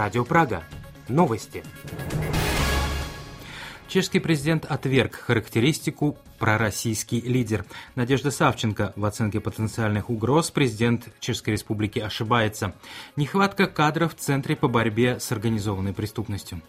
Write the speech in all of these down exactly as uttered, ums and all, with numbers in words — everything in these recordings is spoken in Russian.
Радио Прага. Новости. Чешский президент отверг характеристику «пророссийский лидер». Надежда Савченко: в оценке потенциальных угроз президент Чешской Республики ошибается. Нехватка кадров в Центре по борьбе с организованной преступностью.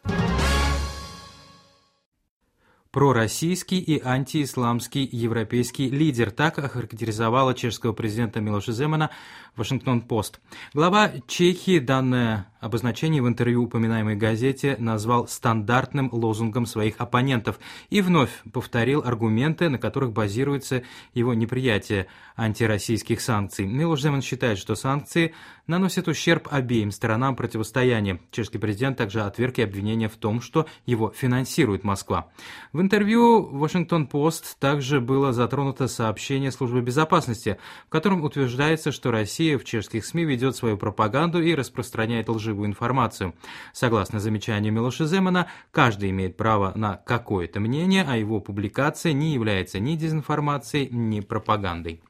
Пророссийский и антиисламский европейский лидер. Так охарактеризовала чешского президента Милоша Земана Вашингтон-Пост. Глава Чехии данное обозначение в интервью упоминаемой газете назвал стандартным лозунгом своих оппонентов и вновь повторил аргументы, на которых базируется его неприятие антироссийских санкций. Милош Земан считает, что санкции наносят ущерб обеим сторонам противостояния. Чешский президент также отверг и обвинения в том, что его финансирует Москва. В интервью Вашингтон-Пост также было затронуто сообщение Службы безопасности, в котором утверждается, что Россия в чешских СМИ ведет свою пропаганду и распространяет лживую информацию. Согласно замечанию Милоша Земана, каждый имеет право на какое-то мнение, а его публикация не является ни дезинформацией, ни пропагандой.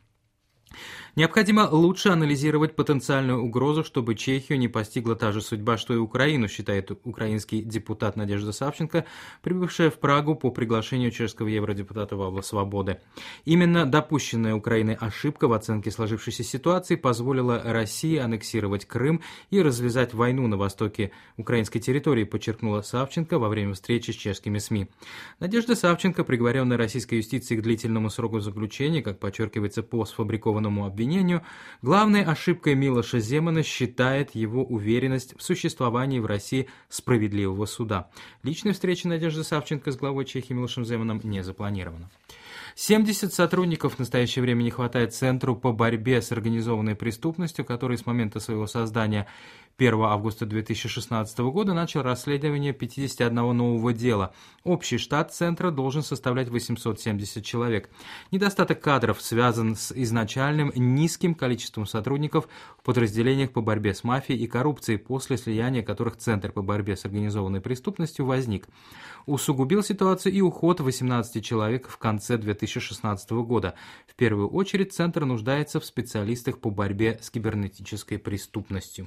Необходимо лучше анализировать потенциальную угрозу, чтобы Чехию не постигла та же судьба, что и Украину, считает украинский депутат Надежда Савченко, прибывшая в Прагу по приглашению чешского евродепутата Вавла Свободы. Именно допущенная Украиной ошибка в оценке сложившейся ситуации позволила России аннексировать Крым и развязать войну на востоке украинской территории, подчеркнула Савченко во время встречи с чешскими СМИ. Надежда Савченко, приговоренная российской юстицией к длительному сроку заключения, как подчеркивается по сфабрикованному обвинению, главной ошибкой Милоша Земана считает его уверенность в существовании в России справедливого суда. Личной встречи Надежды Савченко с главой Чехии Милошем Земаном не запланировано. семьдесят сотрудников в настоящее время не хватает Центру по борьбе с организованной преступностью, который с момента своего создания первого августа две тысячи шестнадцатого года начал расследование пятидесяти одного нового дела. Общий штат Центра должен составлять восемьсот семьдесят человек. Недостаток кадров связан с изначальным низким количеством сотрудников в подразделениях по борьбе с мафией и коррупцией, после слияния которых Центр по борьбе с организованной преступностью возник. Усугубил ситуацию и уход восемнадцати человек в конце две тысячи шестнадцатого года. В первую очередь Центр нуждается в специалистах по борьбе с кибернетической преступностью.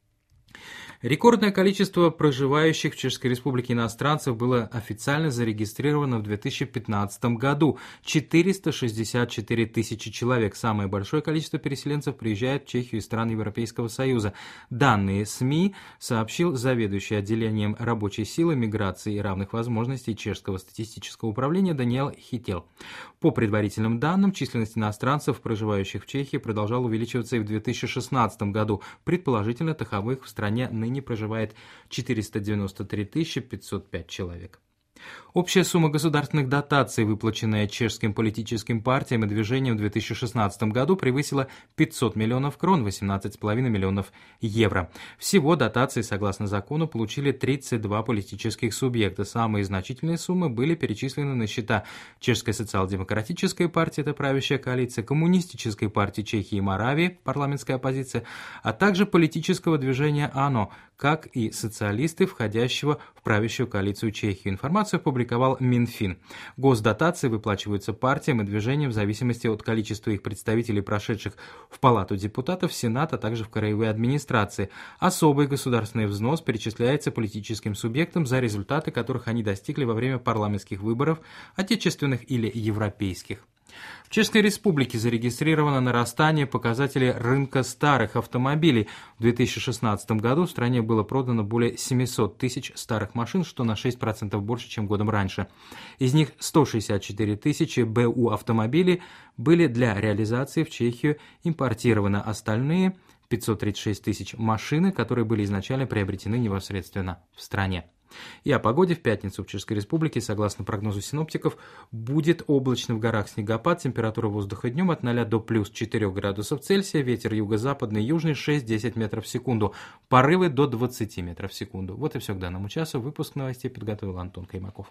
Рекордное количество проживающих в Чешской Республике иностранцев было официально зарегистрировано в две тысячи пятнадцатом году – четыреста шестьдесят четыре тысячи человек. Самое большое количество переселенцев приезжает в Чехию из стран Европейского Союза. Данные СМИ сообщил заведующий отделением рабочей силы, миграции и равных возможностей Чешского статистического управления Даниэл Хител. По предварительным данным, численность иностранцев, проживающих в Чехии, продолжала увеличиваться и в две тысячи шестнадцатом году. Предположительно, таковых в стране ныне проживает четыреста девяносто три тысячи пятьсот пять человек. Общая сумма государственных дотаций, выплаченная чешским политическим партиям и движениям в две тысячи шестнадцатом году, превысила пятьсот миллионов крон, восемнадцать целых пять десятых миллионов евро. Всего дотации, согласно закону, получили тридцать два политических субъекта. Самые значительные суммы были перечислены на счета Чешской социал-демократической партии, это правящая коалиция, Коммунистической партии Чехии и Моравии, парламентская оппозиция, а также политического движения АНО, как и социалисты, входящего в правящую коалицию Чехии. Информацию опубликовал Минфин. Госдотации выплачиваются партиям и движениям в зависимости от количества их представителей, прошедших в Палату депутатов, Сенат, а также в краевые администрации. Особый государственный взнос перечисляется политическим субъектам за результаты, которых они достигли во время парламентских выборов, отечественных или европейских. В Чешской Республике зарегистрировано нарастание показателей рынка старых автомобилей. В две тысячи шестнадцатом году в стране было продано более семисот тысяч старых машин, что на шесть процентов больше, чем годом раньше. Из них сто шестьдесят четыре тысячи БУ автомобилей были для реализации в Чехию импортированы, остальные пятьсот тридцать шесть тысяч машины, которые были изначально приобретены непосредственно в стране. И о погоде в пятницу в Чешской Республике, согласно прогнозу синоптиков, будет облачно, в горах снегопад, температура воздуха днем от ноля до плюс четырёх градусов Цельсия, ветер юго-западный, южный шесть-десять метров в секунду, порывы до двадцати метров в секунду. Вот и все к данному часу. Выпуск новостей подготовил Антон Каймаков.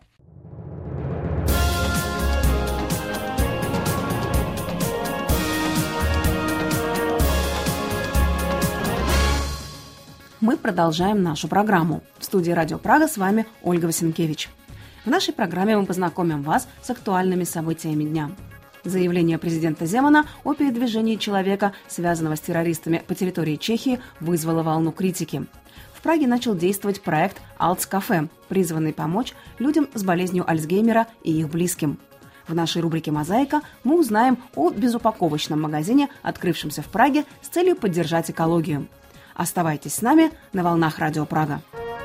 Мы продолжаем нашу программу. В студии Радио Прага с вами Ольга Васенкевич. В нашей программе мы познакомим вас с актуальными событиями дня. Заявление президента Земана о передвижении человека, связанного с террористами по территории Чехии, вызвало волну критики. В Праге начал действовать проект «Алтс-кафе», призванный помочь людям с болезнью Альцгеймера и их близким. В нашей рубрике «Мозаика» мы узнаем о безупаковочном магазине, открывшемся в Праге с целью поддержать экологию. Оставайтесь с нами на волнах Радио Прага.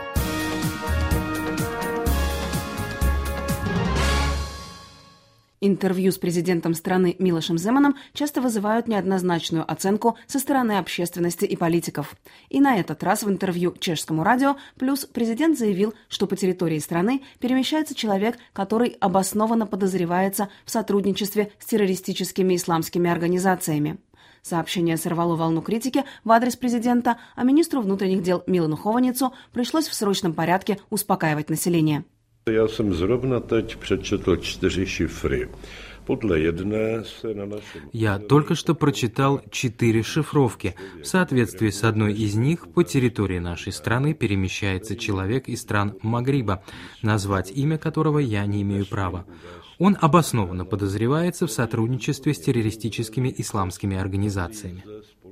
Интервью с президентом страны Милошем Земаном часто вызывают неоднозначную оценку со стороны общественности и политиков. И на этот раз в интервью чешскому радио «Плюс» президент заявил, что по территории страны перемещается человек, который обоснованно подозревается в сотрудничестве с террористическими исламскими организациями. Сообщение сорвало волну критики в адрес президента, а министру внутренних дел Милану Хованицу пришлось в срочном порядке успокаивать население. Já jsem zrovna teď přečetl čtyři šifry. Podle jedné se na našem... Я только что прочитал четыре шифровки. В соответствии с одной из них по территории нашей страны перемещается человек из стран Магриба, назвать имя которого я не имею права. Он обоснованно подозревается в сотрудничестве с террористическими исламскими организациями.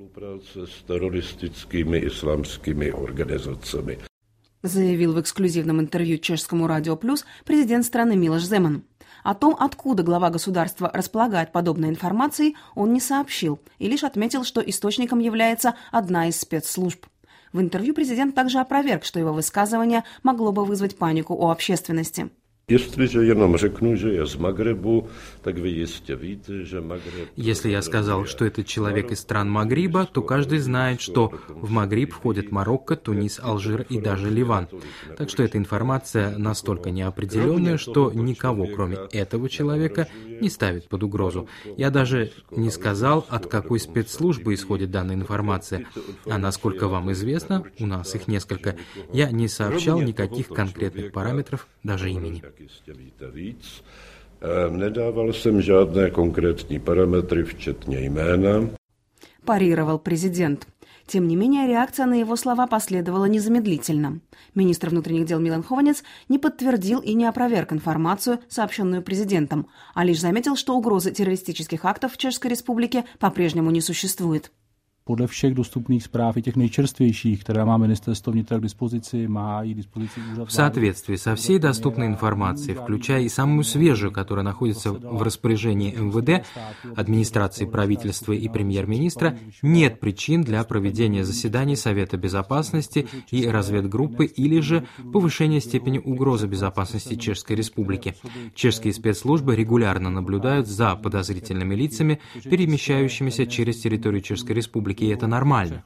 С террористическими исламскими организациями. Заявил в эксклюзивном интервью чешскому радио «Плюс» президент страны Милош Земан. О том, откуда глава государства располагает подобной информацией, он не сообщил и лишь отметил, что источником является одна из спецслужб. В интервью президент также опроверг, что его высказывание могло бы вызвать панику у общественности. Jestliže jenom řeknu, že je z Magrebu, tak vy jistě víte, že Magreb... Если я сказал, что это человек из стран Магриба, то каждый знает, что в Магриб входят Марокко, Тунис, Алжир и даже Ливан. Так что эта информация настолько неопределенная, что никого, кроме этого человека, не ставит под угрозу. Я даже не сказал, от какой спецслужбы исходит данная информация. А насколько вам известно, у нас их несколько, я не сообщал никаких конкретных параметров, даже имени. Jistě víte víc. Nedával jsem žádné konkrétní parametry, včetně jména. Парировал президент. Тем не менее, реакция на его слова последовала незамедлительно. Министр внутренних дел Милан Хованец не подтвердил и не опроверг информацию, сообщенную президентом, а лишь заметил, что угрозы террористических актов в Чешской Республике по-прежнему не существует. Podle všech dostupných zpráv, i těch nejčerstvějších, které má ministerstvo vnitra k dispozici, má i dispozici úřad. В соответствии со всей доступной информацией, включая и самую свежую, которая находится в распоряжении эм вэ дэ, администрации правительства и премьер-министра, нет причин для проведения заседаний Совета Безопасности и разведгруппы или же повышения степени угрозы безопасности Чешской Республики. Чешские спецслужбы регулярно наблюдают за подозрительными лицами, перемещающимися через территорию Чешской Республики. И это нормально.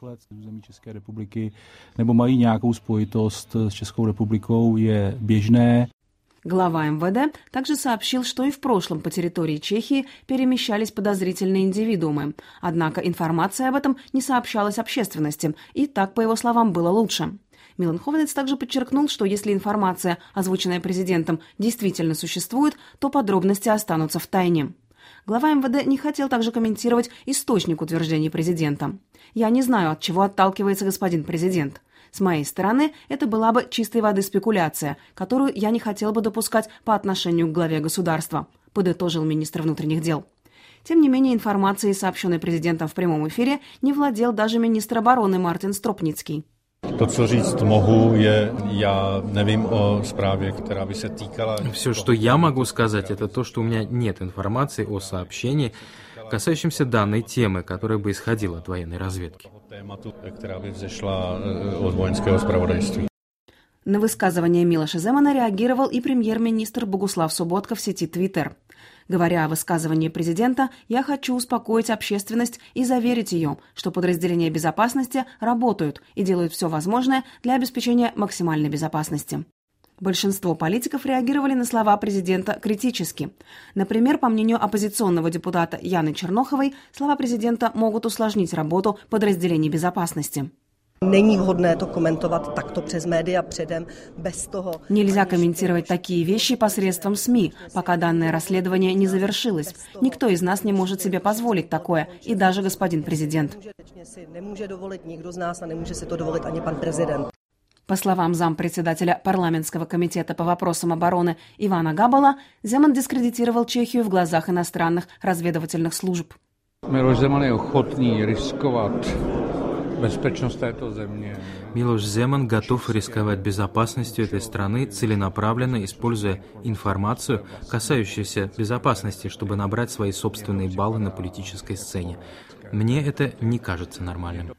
Nebo mají nějakou spojitost s Českou republikou, je běžné. Глава эм вэ дэ также сообщил, что и в прошлом по территории Чехии перемещались подозрительные индивидуумы. Однако информация об этом не сообщалась общественности, и так, по его словам, было лучше. Милан Хованец также подчеркнул, что если информация, озвученная президентом, действительно существует, то подробности останутся в тайне. Глава эм вэ дэ не хотел также комментировать источник утверждений президента. «Я не знаю, от чего отталкивается господин президент. С моей стороны, это была бы чистой воды спекуляция, которую я не хотел бы допускать по отношению к главе государства», подытожил министр внутренних дел. Тем не менее, информацией, сообщенной президентом в прямом эфире, не владел даже министр обороны Мартин Стропницкий. To, co říct mohu, je, já nevím o zprávě, která by se týkala... Все, что я могу сказать, это то, что у меня нет информации о сообщении, касающемся данной темы, которая бы исходила от военной разведки. Která by vzešla od vojenského zpravodajství. На высказывание Милоша Земана реагировал и премьер-министр Богуслав Соботка в сети Twitter. Говоря о высказывании президента, я хочу успокоить общественность и заверить ее, что подразделения безопасности работают и делают все возможное для обеспечения максимальной безопасности. Большинство политиков реагировали на слова президента критически. Например, по мнению оппозиционного депутата Яны Черноховой, слова президента могут усложнить работу подразделений безопасности. Není vhodné to komentovat takto přes média předem, bez toho... Нельзя комментировать такие вещи посредством СМИ, пока данное расследование не завершилось. Никто из нас не может себе позволить такое, и даже господин президент. Nemůže dovolit nikdo z nás a nemůže si to dovolit ani pan prezident. По словам зампредседателя парламентского комитета по вопросам обороны Ивана Габала, Земан дискредитировал Чехию в глазах иностранных разведывательных служб. Miloš Zeman je ochotný riskovat Милош Земан готов рисковать безопасностью этой страны, целенаправленно используя информацию, касающуюся безопасности, чтобы набрать свои собственные баллы на политической сцене. Мне это не кажется нормальным.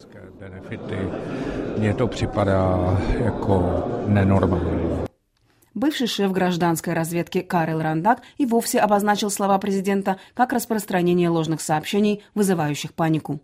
Бывший шеф гражданской разведки Карел Рандак и вовсе обозначил слова президента как распространение ложных сообщений, вызывающих панику.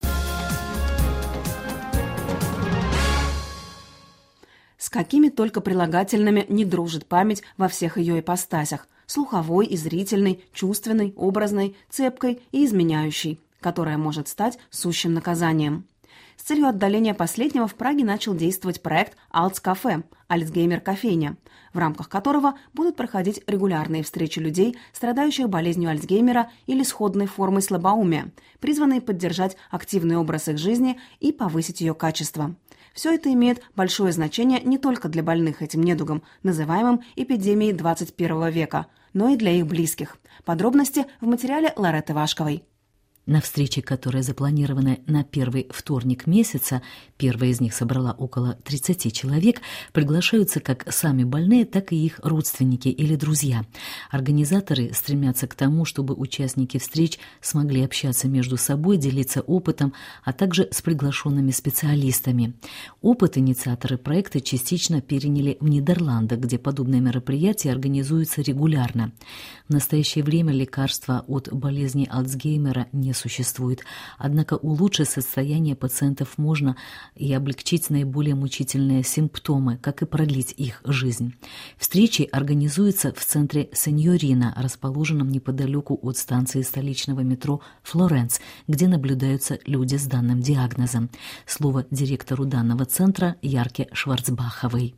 С какими только прилагательными не дружит память во всех ее ипостасях – слуховой и зрительной, чувственной, образной, цепкой и изменяющей, которая может стать сущим наказанием. С целью отдаления последнего в Праге начал действовать проект «Альцкафе» – «Альцгеймер-кофейня», в рамках которого будут проходить регулярные встречи людей, страдающих болезнью Альцгеймера или сходной формой слабоумия, призванные поддержать активный образ их жизни и повысить ее качество. Все это имеет большое значение не только для больных этим недугом, называемым эпидемией двадцать первого века, но и для их близких. Подробности в материале Лоретты Вашковой. На встрече, которая запланирована на первый вторник месяца, первая из них собрала около тридцати человек, приглашаются как сами больные, так и их родственники или друзья. Организаторы стремятся к тому, чтобы участники встреч смогли общаться между собой, делиться опытом, а также с приглашенными специалистами. Опыт инициаторы проекта частично переняли в Нидерландах, где подобные мероприятия организуются регулярно. В настоящее время лекарства от болезни Альцгеймера не существует, однако улучшить состояние пациентов можно и облегчить наиболее мучительные симптомы, как и продлить их жизнь. Встречи организуются в центре Сеньорина, расположенном неподалеку от станции столичного метро Флоренц, где наблюдаются люди с данным диагнозом. Слово директору данного центра Ярке Шварцбаховой.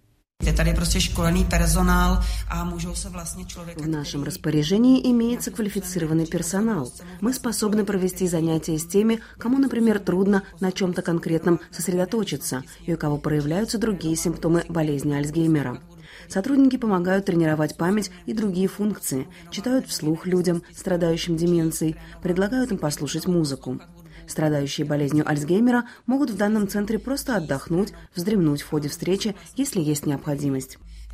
В нашем распоряжении имеется квалифицированный персонал. Мы способны провести занятия с теми, кому, например, трудно на чем-то конкретном сосредоточиться и у кого проявляются другие симптомы болезни Альцгеймера. Сотрудники помогают тренировать память и другие функции, читают вслух людям, страдающим деменцией, предлагают им послушать музыку. Страдающие болезнью Альцгеймера могут в данном центре просто отдохнуть, вздремнуть в ходе встречи, если есть необходимость.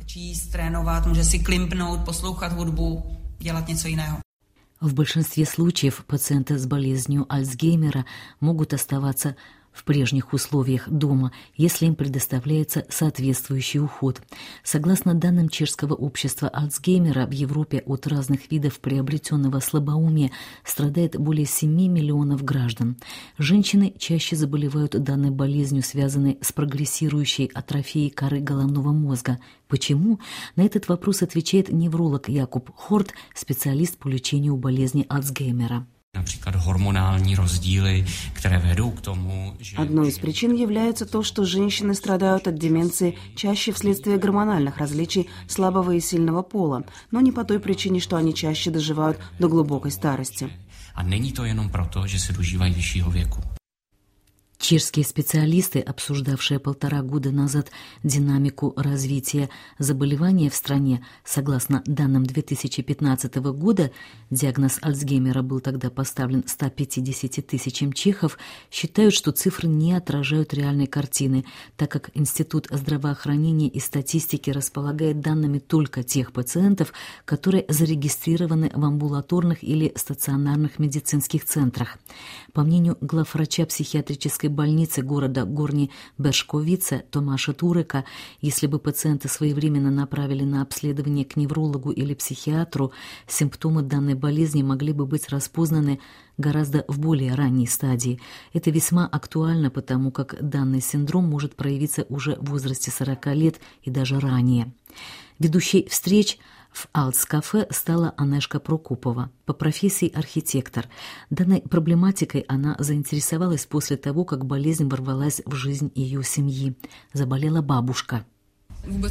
В большинстве случаев пациенты с болезнью Альцгеймера могут оставаться в прежних условиях дома, если им предоставляется соответствующий уход. Согласно данным Чешского общества Альцгеймера, в Европе от разных видов приобретенного слабоумия страдает более семи миллионов граждан. Женщины чаще заболевают данной болезнью, связанной с прогрессирующей атрофией коры головного мозга. Почему? На этот вопрос отвечает невролог Якуб Хорт, специалист по лечению болезни Альцгеймера. Одной из причин является то, что женщины страдают от деменции чаще вследствие гормональных различий слабого и сильного пола, но не по той причине, что они чаще доживают до глубокой старости. Чешские специалисты, обсуждавшие полтора года назад динамику развития заболевания в стране, согласно данным две тысячи пятнадцатого года, диагноз Альцгеймера был тогда поставлен ста пятидесяти тысячам чехов, считают, что цифры не отражают реальной картины, так как Институт здравоохранения и статистики располагает данными только тех пациентов, которые зарегистрированы в амбулаторных или стационарных медицинских центрах. По мнению главврача психиатрической больницы города Горни Бершковице Томаша Турека, если бы пациента своевременно направили на обследование к неврологу или психиатру, симптомы данной болезни могли бы быть распознаны гораздо в более ранней стадии. Это весьма актуально, потому как данный синдром может проявиться уже в возрасте сорока лет и даже ранее. Ведущей встреч в Альцкафе стала Анешка Прокопова, по профессии архитектор. Данной проблематикой она заинтересовалась после того, как болезнь ворвалась в жизнь ее семьи. Заболела бабушка. В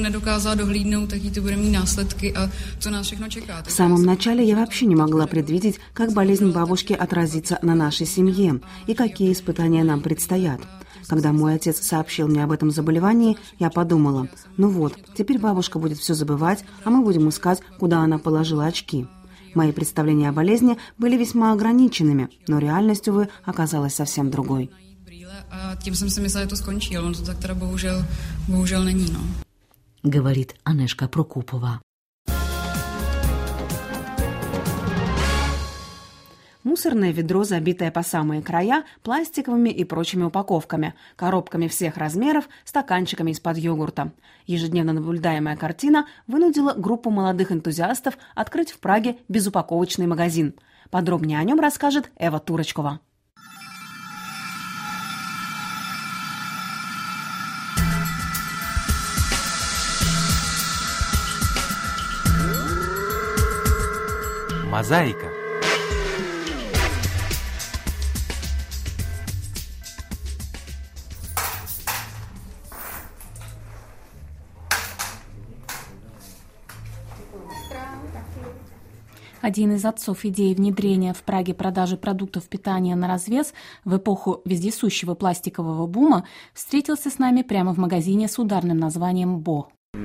самом начале я вообще не могла предвидеть, как болезнь бабушки отразится на нашей семье и какие испытания нам предстоят. Когда мой отец сообщил мне об этом заболевании, я подумала, ну вот, теперь бабушка будет все забывать, а мы будем искать, куда она положила очки. Мои представления о болезни были весьма ограниченными, но реальность, увы, оказалась совсем другой. A tím jsem si myslela, že to skončí, ale on to tak teda bohužel, bohužel není, no. Говорит Анешка Прокопова. Мусорное ведро, забитое по самые края пластиковыми и прочими упаковками, коробками всех размеров, стаканчиками из-под йогурта. Ежедневно наблюдаемая картина вынудила группу молодых энтузиастов открыть в Праге безупаковочный магазин. Подробнее о нем расскажет Эва Турочкова. Мозаика. Один из отцов идеи внедрения в Праге продажи продуктов питания на развес в эпоху вездесущего пластикового бума встретился с нами прямо в магазине с ударным названием «Бо».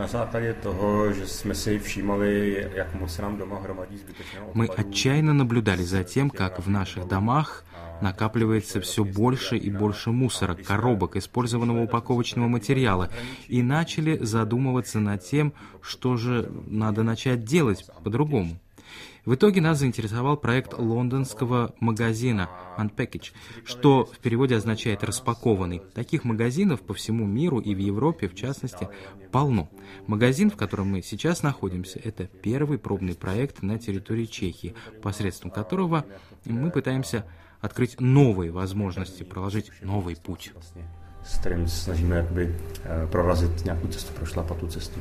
Мы отчаянно наблюдали за тем, как в наших домах накапливается все больше и больше мусора, коробок, использованного упаковочного материала, и начали задумываться над тем, что же надо начать делать по-другому. В итоге нас заинтересовал проект лондонского магазина Unpackage, что в переводе означает «распакованный». Таких магазинов по всему миру и в Европе, в частности, полно. Магазин, в котором мы сейчас находимся, это первый пробный проект на территории Чехии, посредством которого мы пытаемся открыть новые возможности, проложить новый путь. С которым snažíme jakoby prorazit nějakou cestu, prošlapat cestu.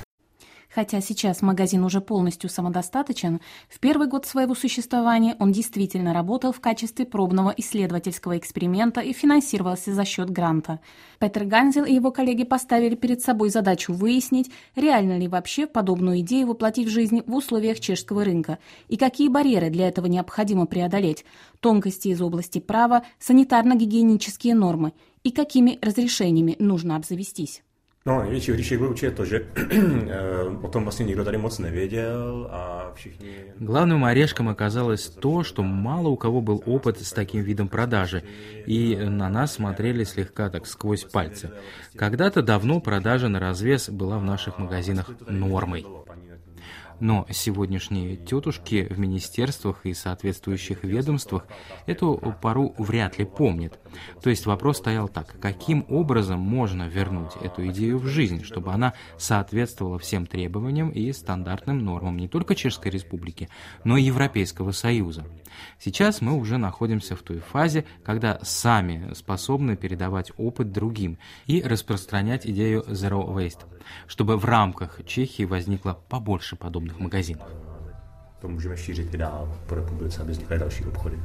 Хотя сейчас магазин уже полностью самодостаточен, в первый год своего существования он действительно работал в качестве пробного исследовательского эксперимента и финансировался за счет гранта. Петр Ганзел и его коллеги поставили перед собой задачу выяснить, реально ли вообще подобную идею воплотить в жизнь в условиях чешского рынка, и какие барьеры для этого необходимо преодолеть, тонкости из области права, санитарно-гигиенические нормы, и какими разрешениями нужно обзавестись. No, největší hříšek byl určitě to, že o tom vlastně nikdo tady moc nevěděl a všichni... Главным орешком оказалось то, что мало у кого был опыт с таким видом продажи, и на нас смотрели слегка так сквозь пальцы. Когда-то давно продажа на развес была в наших магазинах нормой. Но сегодняшние тетушки в министерствах и соответствующих ведомствах эту пару вряд ли помнят. То есть вопрос стоял так: каким образом можно вернуть эту идею в жизнь, чтобы она соответствовала всем требованиям и стандартным нормам не только Чешской Республики, но и Европейского Союза. Сейчас мы уже находимся в той фазе, когда сами способны передавать опыт другим и распространять идею Zero Waste, чтобы в рамках Чехии возникло побольше подобных магазинов. То můžeme šířit i dál po republice, aby vznikaly další obchody.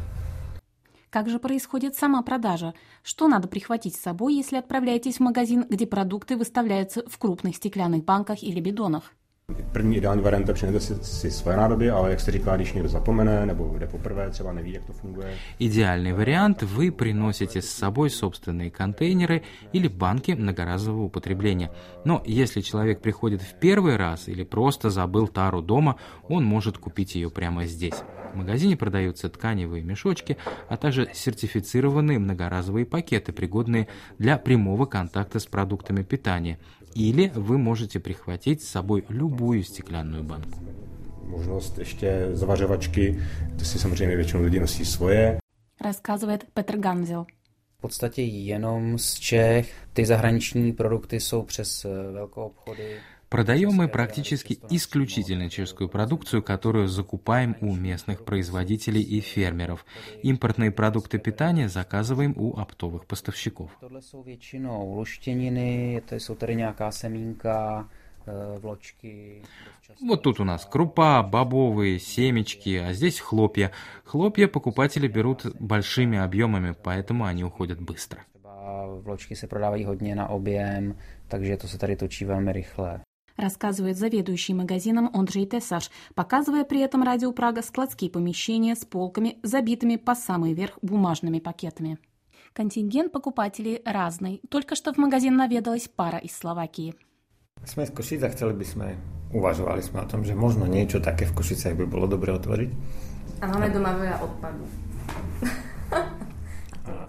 Как же происходит сама продажа? Что надо прихватить с собой, если отправляетесь в магазин, где продукты выставляются в крупных стеклянных банках или бидонах? První ideální varianta přinese si, si svoje nádoby, ale jak se říká, když někdo zapomene nebo jde poprvé, třeba neví, jak to funguje. Идеальный вариант: вы приносите с собой собственные контейнеры или банки многоразового употребления. Но если человек приходит в первый раз или просто забыл тару дома, он может купить ее прямо здесь. В магазине продаются тканевые мешочки, а также сертифицированные многоразовые пакеты, пригодные для прямого контакта с продуктами питания. Или вы можете прихватить с собой любую стеклянную банку. Možnost ještě zavařovačky, to si samozřejmě většinou lidi nosí svoje. Рассказывает Петр Ганзел. V podstatě jenom z Čech. Ty zahraniční produkty jsou přes velkoobchody. Продаем мы практически исключительно чешскую продукцию, которую закупаем у местных производителей и фермеров. Импортные продукты питания заказываем у оптовых поставщиков. Tohle jsou většinou luštěniny, to jsou tady nějaká semínka, влочки. Вот тут у нас крупа, бобовые, семечки, а здесь хлопья. Хлопья покупатели берут большими объемами, поэтому они уходят быстро. Влочки se prodávají hodně na objem, takže to se tady točí velmi rychle. Рассказывает заведующий магазином Ондрей Тесаш, показывая при этом Радио Прага складские помещения с полками, забитыми по самый верх бумажными пакетами. Контингент покупателей разный. Только что в магазин наведалась пара из Словакии. Sme z Košic a chceli by sme, uvažovali sme o tom, že možno niečo také v Košicách by bolo dobre otvoriť. A máme doma veľa odpadu. A mňa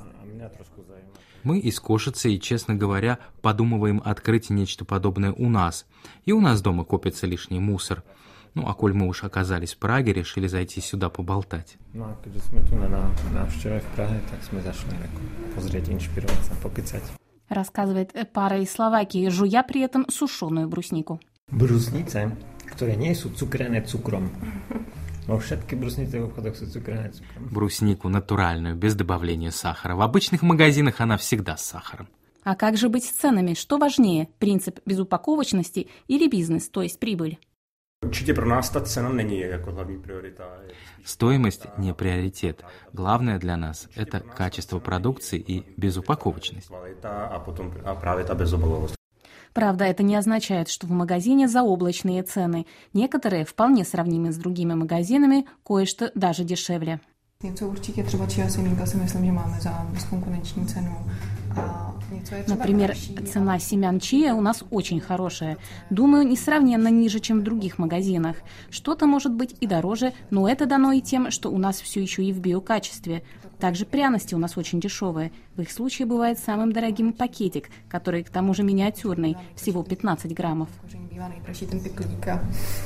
Мы из Кошицы и, честно говоря, подумываем открыть нечто подобное у нас. И у нас дома копится лишний мусор. Ну, а коль мы уж оказались в Праге, решили зайти сюда поболтать. Ну, а когда мы тут на návšteve в Праге, так мы зашли позреть, инспирироваться, попицать. Рассказывает пара из Словакии, жуя при этом сушеную бруснику. Брусниce, которые не sú cukrené cukrom. Но všetky брусницы в обходах sú cukrené cukrom. Бруснику натуральную, без добавления сахара. В обычных магазинах она всегда с сахаром. А как же быть с ценами? Что важнее, принцип безупаковочности или бизнес, то есть прибыль? Určitě pro nás ta cena není jako hlavní priorita. Стоимость не приоритет. Главное для нас – это качество продукции и безупаковочность. A potom a právě ta bezobalovost. Правда, это не означает, что в магазине заоблачные цены. Некоторые вполне сравнимы с другими магазинами, кое-что даже дешевле. Něco určitě třeba chia semínka si myslím, že máme za bezkonkurenční cenu. A něco je třeba Например, цена семян чиа у нас очень хорошая. Думаю, несравненно ниже, чем в других магазинах. Что-то может быть и дороже, но это дано и тем, что у нас все еще и в биокачестве. Также пряности у нас очень дешевые. В их случае бывает самым дорогим пакетик, который к тому же миниатюрный, всего пятнадцать граммов. bývá nejdražší ten pytlík a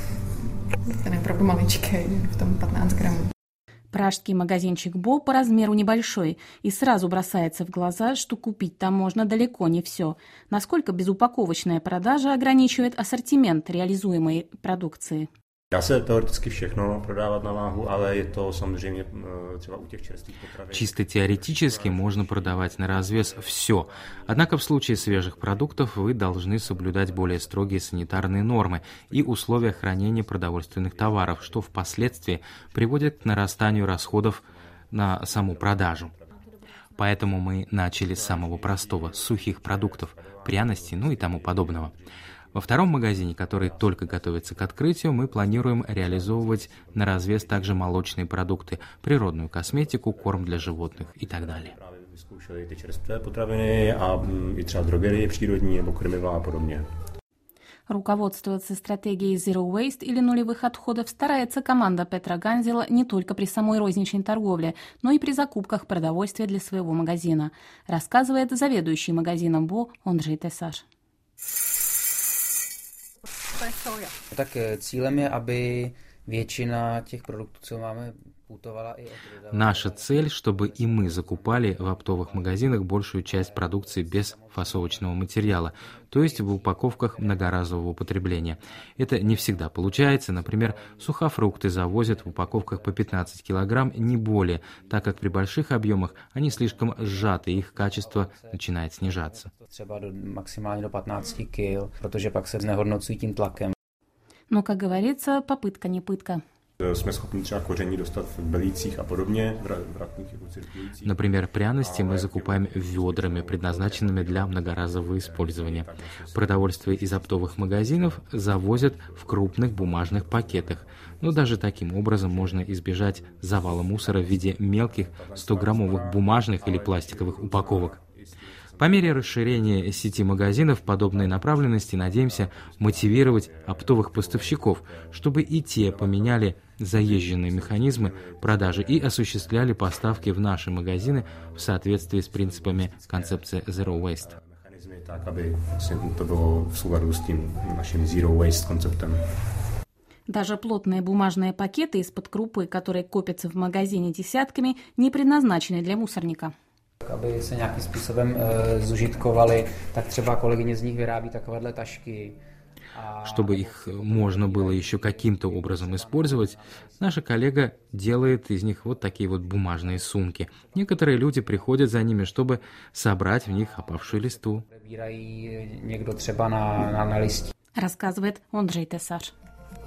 ten je opravdu maličký, v tom patnáct gramů. Пражский магазинчик Бо по размеру небольшой, и сразу бросается в глаза, что купить там можно далеко не все. Насколько безупаковочная продажа ограничивает ассортимент реализуемой продукции? Dá se teoreticky všechno prodávat na váhu, ale je to samozřejmě třeba u těch čerstvých potravin. Чисто теоретически можно продавать на развес все. Однако в случае свежих продуктов вы должны соблюдать более строгие санитарные нормы и условия хранения продовольственных товаров, что впоследствии приводит к нарастанию расходов на саму продажу. Поэтому мы начали с самого простого, с сухих продуктов, пряностей, ну и тому подобного. Во втором магазине, который только готовится к открытию, мы планируем реализовывать на развес также молочные продукты, природную косметику, корм для животных и так далее. Vyzkoušeli ty čerstvé potraviny a i třeba drogerie přírodní nebo krmiva a podobně. Руководствоваться стратегией Zero Waste или нулевых отходов старается команда Петра Ганзела не только при самой розничной торговле, но и при закупках продовольствия для своего магазина, рассказывает заведующий магазином Бо Ondřej Tesař. Tak cílem je, aby většina těch produktů, co máme, putovala i Наша цель, чтобы и мы закупали в оптовых магазинах большую часть продукции без фасовочного материала, то есть в упаковках многоразового употребления. Это не всегда получается. Например, сухофрукты завозят в упаковках по пятнадцать килограмм, не более, так как при больших объемах они слишком сжаты, и их качество начинает снижаться. třeba do, maximálně do patnáct kil, protože pak se znehodnocují tím tlakem. Но, как говорится, попытка не пытка. Jsme schopni třeba koření dostat v belících a podobně, vratných jako cirkulujících. Например, пряности мы закупаем ведрами, предназначенными для многоразового использования. Продовольствие из оптовых магазинов завозят в крупных бумажных пакетах. Но даже таким образом можно избежать завала мусора в виде мелких стограммовых бумажных или пластиковых упаковок. По мере расширения сети магазинов подобной направленности надеемся мотивировать оптовых поставщиков, чтобы и те поменяли заезженные механизмы продажи и осуществляли поставки в наши магазины в соответствии с принципами концепции Zero Waste. Tak, aby to bylo v souladu s tím naším Zero Waste konceptem. Даже плотные бумажные пакеты из-под крупы, которые копятся в магазине десятками, не предназначены для мусорника. Aby se nějakým způsobem e, zužitkovali, tak třeba kolegyně z nich vyrábí takovéhle tašky. Чтобы их можно было еще каким-то образом использовать, наша коллега делает из них вот такие вот бумажные сумки. Некоторые люди приходят за ними, чтобы собрать в них опавшую листву. Někdo třeba na, na, na listí. Рассказывает Ondřej Tesař.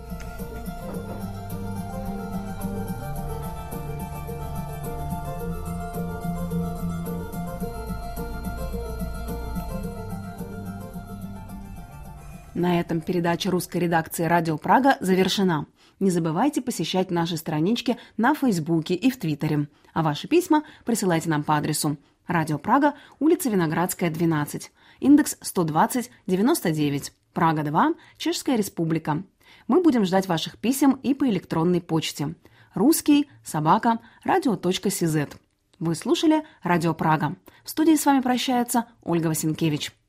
На этом передача русской редакции «Радио Прага» завершена. Не забывайте посещать наши странички на Фейсбуке и в Твиттере. А ваши письма присылайте нам по адресу Радио Прага, улица Виноградская, двенадцать, индекс сто двадцать девяносто девять, Прага два, Чешская Республика. Мы будем ждать ваших писем и по электронной почте. Русский собака радио точка си зет. Вы слушали «Радио Прага». В студии с вами прощается Ольга Васенкевич.